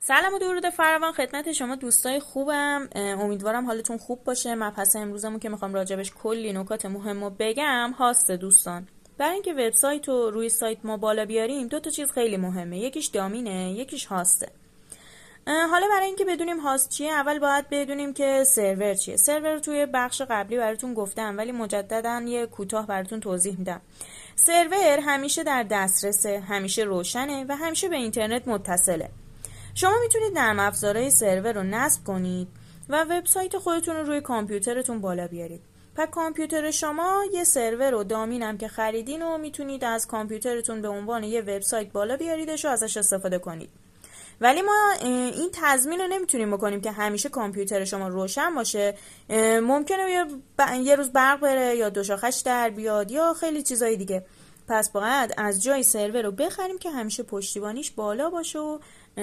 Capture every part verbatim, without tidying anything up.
سلام و درود فراوان خدمت شما دوستای خوبم. امیدوارم حالتون خوب باشه. مبحث امروزمون که میخوام راجبش کلی نکات مهم رو بگم هاست دوستان. برای اینکه وبسایت رو روی سایت ما بالا بیاریم دو تا چیز خیلی مهمه، یکیش دامینه، یکیش هاسته. حالا برای اینکه بدونیم هاست چیه اول باید بدونیم که سرور چیه. سرور رو توی بخش قبلی براتون گفتم ولی مجددا یه کوتاه براتون توضیح میدم. سرور همیشه در دسترسه، همیشه روشنه و همیشه به اینترنت متصله. شما میتونید نرم افزارهای سرور رو نصب کنید و وبسایت خودتون رو روی کامپیوترتون بالا بیارید. پس کامپیوتر شما یه سرور و دامین هم که خریدین و میتونید از کامپیوترتون به عنوان یه وبسایت بالا بیاریدش و ازش استفاده کنید. ولی ما این تضمین رو نمیتونیم بکنیم که همیشه کامپیوتر شما روشن باشه. ممکنه یه روز برق بره یا دو شاخش در بیاد یا خیلی چیزای دیگه. پس باید از جای سرور رو بخریم که همیشه پشتیبانیش بالا باشه و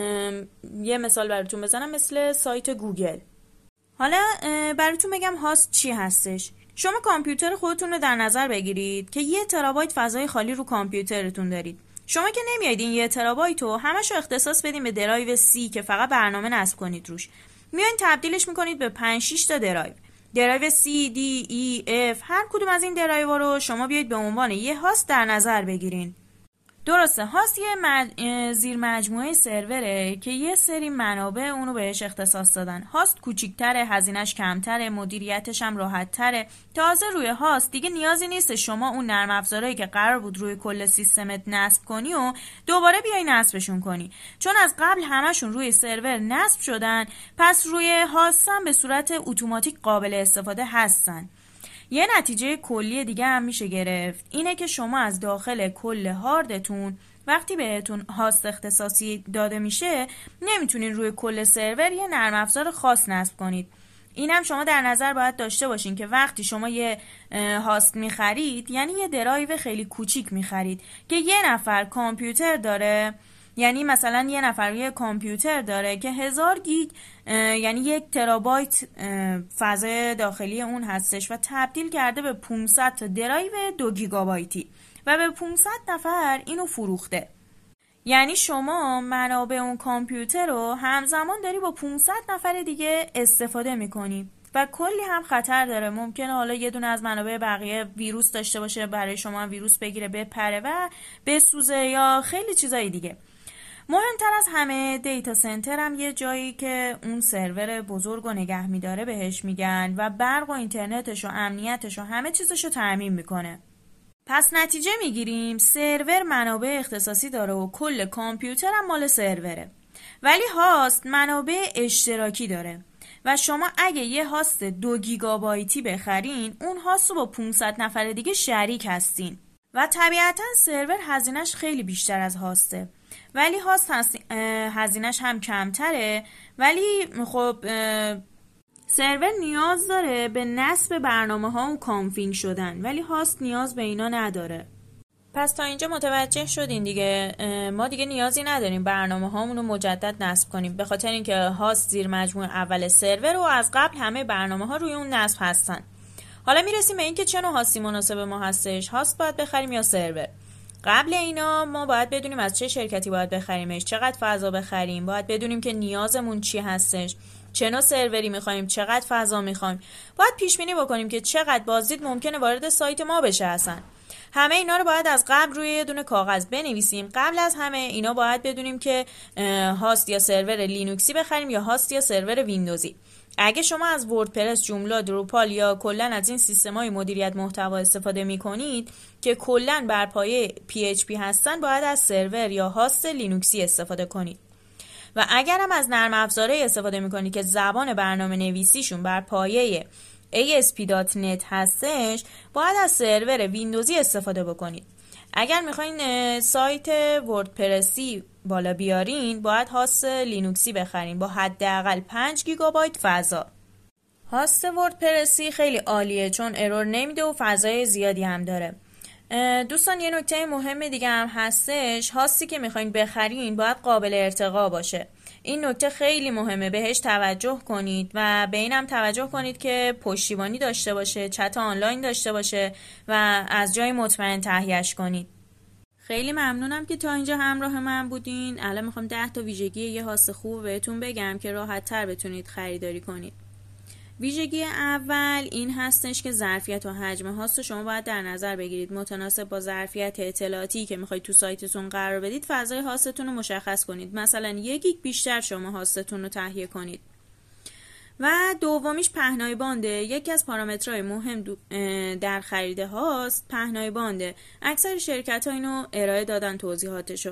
یه مثال براتون بزنم مثل سایت گوگل. حالا براتون بگم هاست چی هستش. شما کامپیوتر خودتون رو در نظر بگیرید که یه ترابایت فضای خالی رو کامپیوترتون دارید. شما که نمیاید این یه ترابایت رو همش رو اختصاص بدین به درایو سی که فقط برنامه نصب کنید روش. میاین تبدیلش میکنید به پنج شش تا درایو. درایو سی، دی، ای، اف، هر کدوم از این درایو رو شما بیاید به عنوان یه هاست در نظر بگیرین. درسته، هاست یه مج... زیر مجموعه سروره که یه سری منابع اونو بهش اختصاص دادن. هاست کوچیک‌تره، هزینه‌اش کمتره، مدیریتش هم راحت‌تره. تازه روی هاست دیگه نیازی نیست شما اون نرم افزارهایی که قرار بود روی کل سیستمت نصب کنی و دوباره بیای نصبشون کنی، چون از قبل همشون روی سرور نصب شدن. پس روی هاست هم به صورت اتوماتیک قابل استفاده هستن. یه نتیجه کلی دیگه هم میشه گرفت، اینه که شما از داخل کل هاردتون وقتی بهتون هاست اختصاصی داده میشه نمیتونین روی کل سرور یه نرم افزار خاص نصب کنید. اینم شما در نظر باید داشته باشین که وقتی شما یه هاست میخرید یعنی یه درایو خیلی کوچیک میخرید که یه نفر کامپیوتر داره، یعنی مثلا یه نفر یه کامپیوتر داره که هزار گیگ یعنی یک ترابایت فضای داخلی اون هستش و تبدیل کرده به پانصد تا درایو دو گیگابایتی و به پانصد نفر اینو فروخته. یعنی شما منابع اون کامپیوتر رو همزمان داری با پانصد نفر دیگه استفاده میکنی و کلی هم خطر داره. ممکنه حالا یه دونه از منابع بقیه ویروس داشته باشه، برای شما ویروس بگیره، بپره و بسوزه یا خیلی چیزای دیگه. مهمتر از همه دیتا سنتر هم یه جایی که اون سرور بزرگ و نگه میداره بهش میگن و برق و اینترنتش و امنیتش و همه چیزش رو تامین میکنه. پس نتیجه میگیریم سرور منابع اختصاصی داره و کل کامپیوتر هم مال سروره. ولی هاست منابع اشتراکی داره و شما اگه یه هاست دو گیگابایتی بخرین اون هاست رو با پانصد نفر دیگه شریک هستین و طبیعتا سرور هزینهش خیلی بیشتر از هاسته. ولی هاست هزینهش هم کمتره، ولی خب سرور نیاز داره به نصب برنامه ها و کانفیگ شدن ولی هاست نیاز به اینا نداره. پس تا اینجا متوجه شدین دیگه، ما دیگه نیازی نداریم برنامه هامون رو مجدد نصب کنیم به خاطر اینکه هاست زیر مجموعه اول سرور و از قبل همه برنامه ها روی اون نصب هستن. حالا میرسیم به اینکه چه نوع هاستی مناسب ما هستش، هاست باید بخریم یا سرور. قبل اینا ما باید بدونیم از چه شرکتی باید بخریمش، چقدر فضا بخریم، باید بدونیم که نیازمون چی هستش، چه نوع سروری میخوایم، چقدر فضا میخوایم، باید پیش بینی بکنیم که چقدر بازدید ممکنه وارد سایت ما بشه اصلا. همه اینا رو باید از قبل روی یه دونه کاغذ بنویسیم. قبل از همه اینا باید بدونیم که هاست یا سرور لینوکسی بخریم یا هاست یا سرور ویندوزی. اگه شما از وردپرس، جوملا، دروپال یا کلا از این سیستم‌های مدیریت محتوا استفاده می‌کنید که کلا بر پایه پی اچ پی هستن، باید از سرور یا هاست لینوکسی استفاده کنید. و اگر هم از نرم افزارهای استفاده می‌کنید که زبان برنامه نویسیشون بر پایه ای اس پی دات نت هستش، باید از سرور ویندوزی استفاده بکنید. اگر میخواین سایت وردپرسی بالا بیارین باید هاست لینوکسی بخرین با حداقل پنج گیگابایت فضا. هاست وردپرسی خیلی عالیه چون ارور نمیده و فضای زیادی هم داره. دوستان یه نکته مهم دیگه هم هستش، هاستی که میخواین بخرین باید قابل ارتقا باشه. این نکته خیلی مهمه، بهش توجه کنید و به اینم توجه کنید که پشتیبانی داشته باشه، چت آنلاین داشته باشه و از جای مطمئن تهیه‌اش کنید. خیلی ممنونم که تا اینجا همراه من بودین. الان میخوام ده تا ویژگی یه هاست خوب بهتون بگم که راحت تر بتونید خریداری کنید. ویژگی اول این هستش که ظرفیت و حجم هاست رو شما باید در نظر بگیرید. متناسب با ظرفیت اطلاعاتی که میخواید تو سایتتون قرار بدید فضای هاستتون رو مشخص کنید. مثلا یک گیگ بیشتر شما هاستتون رو تهیه کنید. و دومیش پهنای بانده. یکی از پارامترهای مهم در خرید هاست پهنای بانده. اکثر شرکت ها اینو ارائه دادن توضیحاتشو.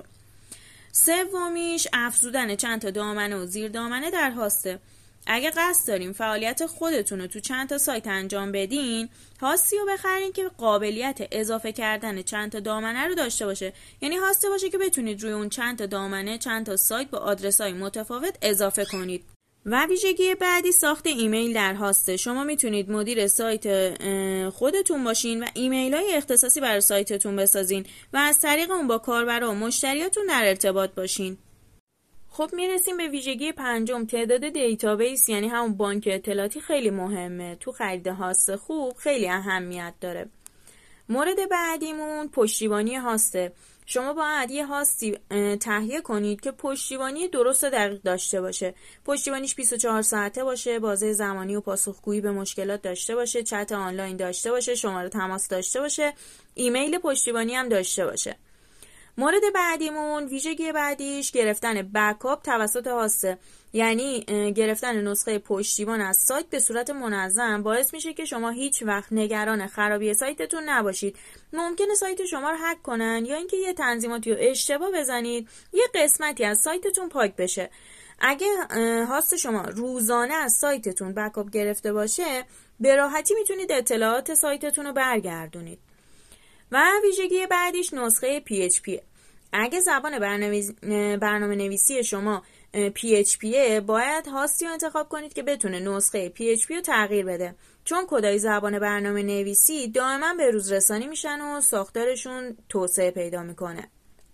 سومیش افزودن چند تا دامنه و زیر دامنه در هاسته. اگه قصد دارین فعالیت خودتون رو تو چند تا سایت انجام بدین، هاستی رو بخرین که قابلیت اضافه کردن چند تا دامنه رو داشته باشه. یعنی هاسته باشه که بتونید روی اون چند تا دامنه چند تا سایت با آدرس‌های متفاوت اضافه کنید. و ویژگی بعدی ساخت ایمیل در هاسته. شما میتونید مدیر سایت خودتون باشین و ایمیل های اختصاصی برای سایتتون بسازین و از طریق اون با کاربرا و مشتریاتون در ارتباط باشین. خب میرسیم به ویژگی پنجم، تعداد دیتابیس، یعنی همون بانک اطلاعاتی خیلی مهمه. تو خرید هاست خوب خیلی اهمیت داره. مورد بعدیمون پشتیبانی هاسته. شما باید یه هاستی تهیه کنید که پشتیبانی درست و دقیق داشته باشه. پشتیبانیش بیست و چهار ساعته باشه، بازه زمانی و پاسخگویی به مشکلات داشته باشه، چت آنلاین داشته باشه، شماره تماس داشته باشه، ایمیل پشتیبانی هم داشته باشه. مورد بعدیمون، ویژگی بعدیش گرفتن بکاپ توسط هاسته. یعنی گرفتن نسخه پشتیبان از سایت به صورت منظم باعث میشه که شما هیچ وقت نگران خرابی سایتتون نباشید. ممکنه سایت شما رو هک کنن یا اینکه یه تنظیماتی رو اشتباه بزنید یه قسمتی از سایتتون پاک بشه. اگه هاست شما روزانه از سایتتون بکاپ گرفته باشه به راحتی میتونید اطلاعات سایتتون رو برگردونید. و ویژگی بعدیش نسخه پی اچ پی. اگه زبان برنامه نویسی شما پی اچ پی باید هاستی رو انتخاب کنید که بتونه نسخه پی اچ پی رو تغییر بده، چون کدای زبان برنامه نویسی دائما به روز رسانی میشن و ساختارشون توسعه پیدا میکنه.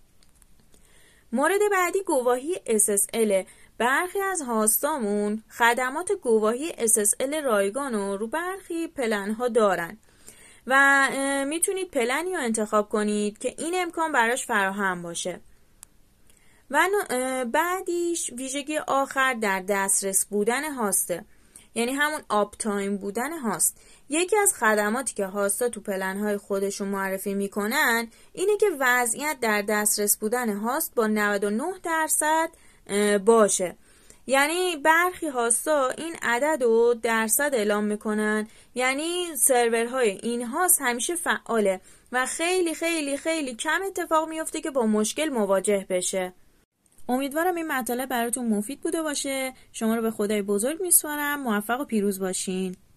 مورد بعدی گواهی اس اس ال. برخی از هاستامون خدمات گواهی اس اس ال رایگان رو رو برخی پلن ها دارن و میتونید پلنی رو انتخاب کنید که این امکان براش فراهم باشه. و بعدیش ویژگی آخر در دسترس بودن هاسته، یعنی همون آپ تایم بودن هاست. یکی از خدماتی که هاستا تو پلن‌های خودشون معرفی میکنن اینه که وضعیت در دسترس بودن هاست با نود و نه درصد باشه. یعنی برخی هاستا این عدد رو درصد اعلام میکنن، یعنی سرورهای این هاست همیشه فعاله و خیلی خیلی خیلی کم اتفاق میفته که با مشکل مواجه بشه. امیدوارم این مطالب براتون مفید بوده باشه. شما رو به خدای بزرگ میسپارم. موفق و پیروز باشین.